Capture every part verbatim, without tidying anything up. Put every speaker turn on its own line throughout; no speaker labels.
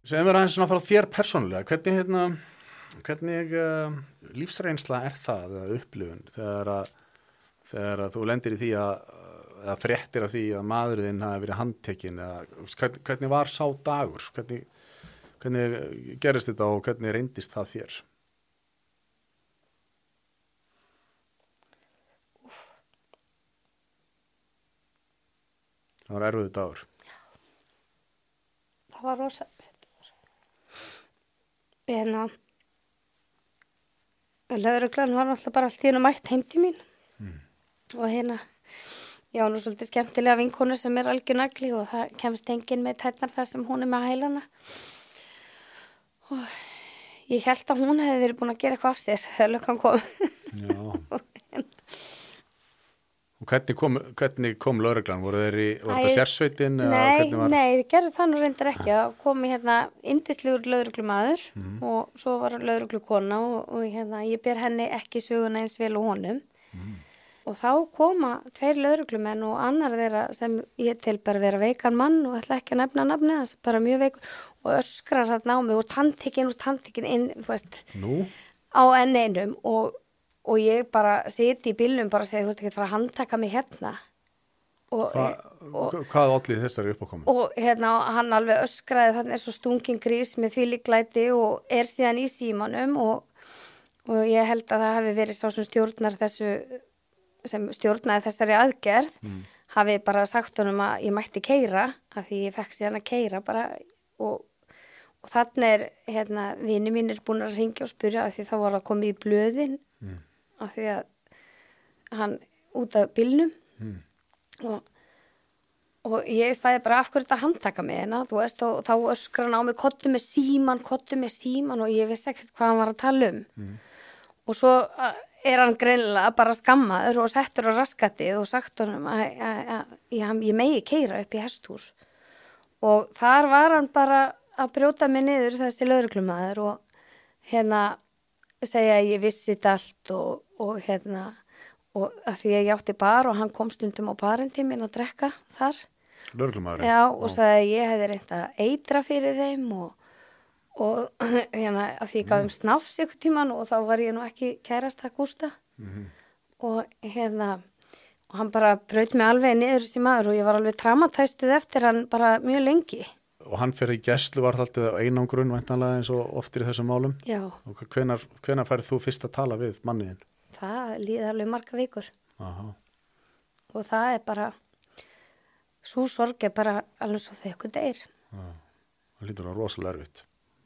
Segðu mér aðeins svona frá þér persónulega, hvernig, hérna, hvernig uh, lífsreynsla er það, eða upplifun, þegar að, þegar að þú lendir í því að, eða fréttir af því að maðurinn hafi verið handtekinn, eða hvernig, hvernig var sá dagur, hvernig, hvernig gerist þetta og hvernig reyndist það þér?
Úf.
Það var erfiður dagur.
Það var rosa en að lögreglan var alltaf bara allt í einu mætt heim til mín mm. og hérna já, nú svolítið skemmtilega vinkonu sem er algjör nagli og það kemst enginn með tætnar þar sem hún er með hælana og ég held að hún hefði verið búin að gera eitthvað af sér þegar löggan kom
Já Og hvernig kom, hvernig kom lögreglan? Voru þeir í, voru þetta sérsveitin?
Nei, var... nei, þið gerðu það nú reyndar ekki. Það komi hérna yndislegur lögreglumaður mm. og svo var lögreglukona og, og hérna, ég ber henni ekki söguna eins vel og honum. Mm. Og þá koma tveir lögreglumenn og annar þeirra sem ég til bara vera veikan mann og ætla ekki að nefna nafni, það er bara mjög veikur og öskrar þarna á mig og tanntekinn og tanntekinn inn, þú veist,
Nú?
á enn einum og Og ég bara siti í bílnum bara og segi, þú veist ekki að fara að handtaka mig hérna. Og,
Hva,
og,
hvað ollið þessari uppákomu?
Og hérna, hann alveg öskraði, þannig er svo stungin grís með þvílíklæti og er síðan í símanum og, og ég held að það hafi verið sá sem stjórnar þessu, sem stjórnaði þessari aðgerð, mm. hafi bara sagt honum að ég mætti keyra, af því ég fekk síðan að keyra bara og, og þannig er, hérna, vini mín er búin að ringja og spyrja af því þá var það komið í blöðin, mm. af því að hann út af bílnum mm. og, og ég sagði bara af hverju þetta handtaka mig hérna, þú veist, og þá öskra hann á mig kottu með síman, kottu með síman og ég vissi ekkert hvað hann var að tala um mm. og svo er hann greinilega bara skammaður og settur á raskatið og sagt honum að, að, að, að ég megi keyra upp í hesthús og þar var hann bara að brjóta mig niður þessi lögreglumaður og hérna segja að ég vissi þetta allt og, og hérna og að því að ég átti bar og hann kom stundum á barinn til mín að drekka þar
Lögreglumaðurinn?
Já og sagði að ég hefði reynt að eitra fyrir þeim og, og hérna að því ég gaf þeim snafs ykkur tíman og þá var ég nú ekki kærast að Gústa mm-hmm. og hérna og hann bara braut mig alveg niður þessi maður og ég var alveg traumatæstuð eftir hann bara mjög lengi
Og hann fyrir í gæslu var alltaf einangrun væntanlega eins og oftir í þessum málum.
Já.
Og hvenar, hvenar færið þú fyrst að tala við manniðin?
Það líði alveg marga vikur.
Aha.
Og það er bara, svo sorg er bara alveg svo þekku deyr.
Já, það lítur að rosalega erfitt.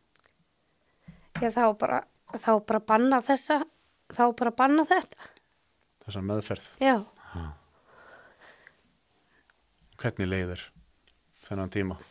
Já, þá bara, þá bara banna þessa, þá bara banna þetta.
Þessa meðferð?
Já.
Já. Hvernig leiðir þennan tíma?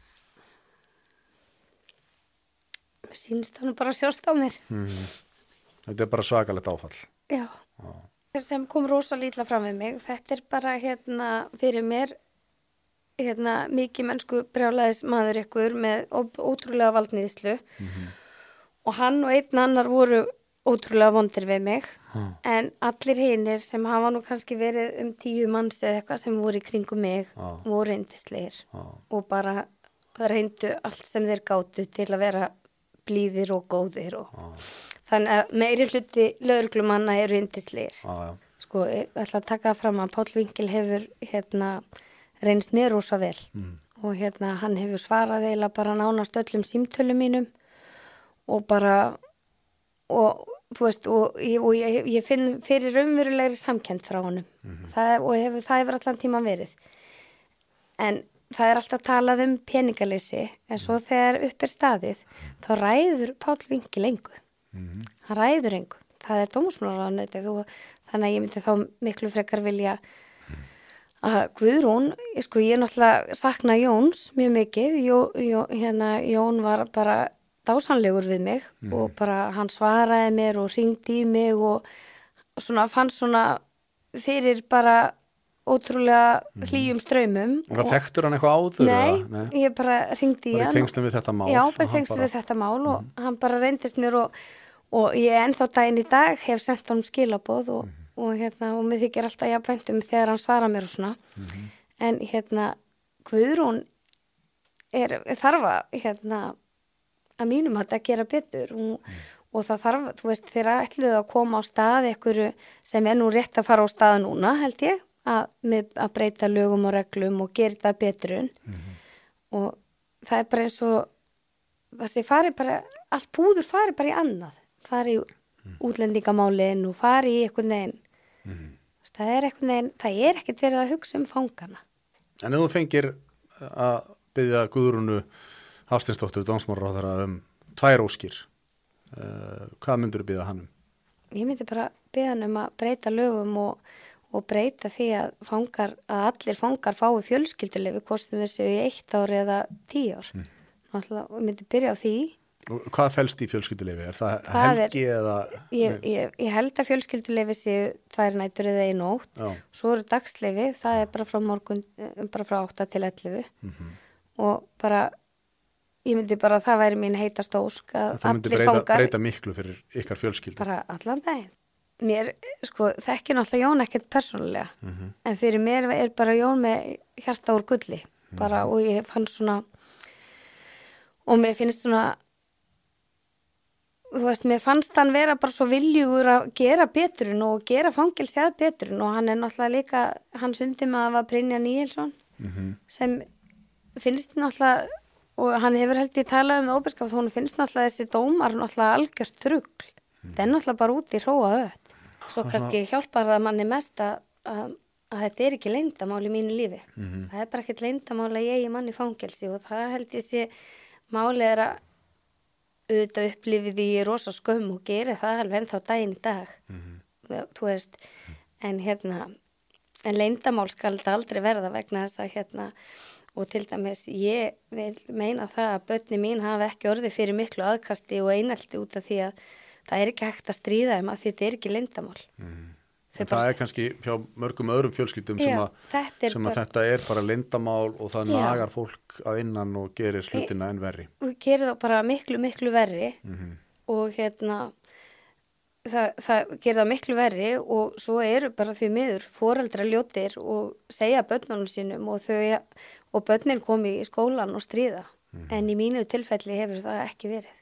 Sýnst það nú bara sjóst á mér.
Mm. Þetta er bara svakalegt áfall.
Já. Já. Það sem kom rosa lítla fram við mig, þetta er bara hérna fyrir mér hérna mikið mennsku brjálæðis maður ykkur með ótrúlega valdníðslu mm-hmm. og hann og einn annar voru ótrúlega vondir við mig mm. en allir hinir sem hafa nú kannski verið um tíu manns eða eitthvað sem voru í kringum mig ah. voru yndislegir ah. og bara reyndu allt sem þeir gátu til að vera blíðir og góðir og ah. þannig að meiri hluti lögreglumanna eru yndislegir.
Ah,
sko, ég ætla að taka fram að Páll Vingil hefur hérna reynst mér rosa vel mm. og hérna hann hefur svarað eiginlega bara nánast öllum símtölum mínum og bara og þú veist og ég, og ég, ég finn fyrir raunverulegri samkennd frá honum mm-hmm. það, og hefur, það hefur allan tíman verið en það er alltaf talað um peningaleysi en svo þegar upp er staðið þá ræður Páll Vingil engu mm-hmm. hann ræður engu það er dómsmálaráðuneytið og þannig að ég myndi þá miklu frekar vilja að Guðrún sko ég náttúrulega sakna Jóns mjög mikið Jó, Jó, hérna, Jón var bara dásanlegur við mig mm. og bara hann svaraði mér og hringdi í mig og svona fann svona fyrir bara ótrúlega hlýjum straumum.
Og hvað þekktur hann eitthvað áður?
Nei, nei, ég bara hringdi í hann.
Bara í tengslum við þetta mál?
Já, bara í tengslum bara... við þetta mál og mm. hann bara reyndist mér og, og ég ennþá daginn í dag hef sendt honum skilaboð og, mm. og, hérna, og mér þykir alltaf jafnvæntum þegar hann svara mér og svona. Mm. En hérna, Guðrún er, þarf að hérna, að mínum að þetta gera betur og, mm. og það þarf, þú veist, þeir ætluðu að koma á stað einhverju sem er nú rétt að fara á stað núna, held ég, að, með, að breyta lögum og reglum og gera þetta betrun mm-hmm. og það er bara eins og þessi fari bara, allt púður fari bara í annað, fari í mm. útlendingamálin og fari í einhvern veginn mm. það er einhvern veginn, það er ekkert verið að hugsa um fangana.
En ef þú fengir að biðja Guðrúnu Hafsteinsdóttur dómsmálaráðherra um tvær óskir, uh, hvað myndur þú biðja hann um?
Ég myndi bara biðja hann um að breyta lögum og, og breyta því að fangar, að allir fangar fái fjölskylduleyfi, kostum þessu í eitt ár eða tíu ár. Mm. Náttúrulega, ég myndi byrja á því.
Og hvað felst í fjölskylduleyfi? Er það, það helgi er, eða?
Ég, ég, ég held að fjölskylduleyfi séu tvær nætur eða einu nótt. Já. Svo eru dagsleyfi, það er bara frá morgun, bara frá átta til ellefu. Mm-hmm. Og bara, ég myndi bara, það væri mín heitast ósk að allir fangar. Það myndi breyta, breyta miklu fyrir ykkar fjölskyldu. Bara allan daginn. Mér, sko, þekki náttúrulega Jón ekkert persónulega. Mm-hmm. En fyrir mér er bara Jón með hjarta úr gulli. Bara, mm-hmm. og ég fann svona, og mér finnst svona, þú veist, mér fannst hann vera bara svo viljugur að gera betrun og gera fangelsi að betrun og hann er náttúrulega líka, hann sundi með að var Brynja Níelsson mm-hmm. sem finnst náttúrulega, og hann hefur held ég talað um óbyrskap, hún finnst náttúrulega þessi dómar náttúrulega algjört rugl. Mm. Það er náttúrulega bara út í hróa öll. Svo og kannski svona... hjálpar það manni mest að, að, að þetta er ekki leyndamál í mínu lífi. Mm-hmm. Það er bara ekkert leyndamál að ég er manni fangelsi og það held ég sé málið er að auðvitað upplifið í rosa skömm og geri það alveg ennþá daginn í dag. Mm-hmm. Þú veist, en hérna, en leyndamál skal þetta aldrei verða vegna þess að hérna, og til dæmis ég vil meina það að börni mín hafa ekki orðið fyrir miklu aðkasti og einelti út af því að það er ekki hægt að stríða um að þetta er ekki leyndamál. Mm.
Það bara... er kannski hjá mörgum öðrum fjölskyldum sem, að, þetta, sem bara... að þetta er bara leyndamál og það Já. Nagar fólk að innan og gerir hlutina enn verri.
Og gerir það bara miklu, miklu verri mm-hmm. og hérna það, það gerir það miklu verri og svo eru bara því miður foreldra ljótir og segja börnunum sínum og þau og börnin komi í skólan og stríða mm-hmm. en í mínu tilfelli hefur það ekki verið.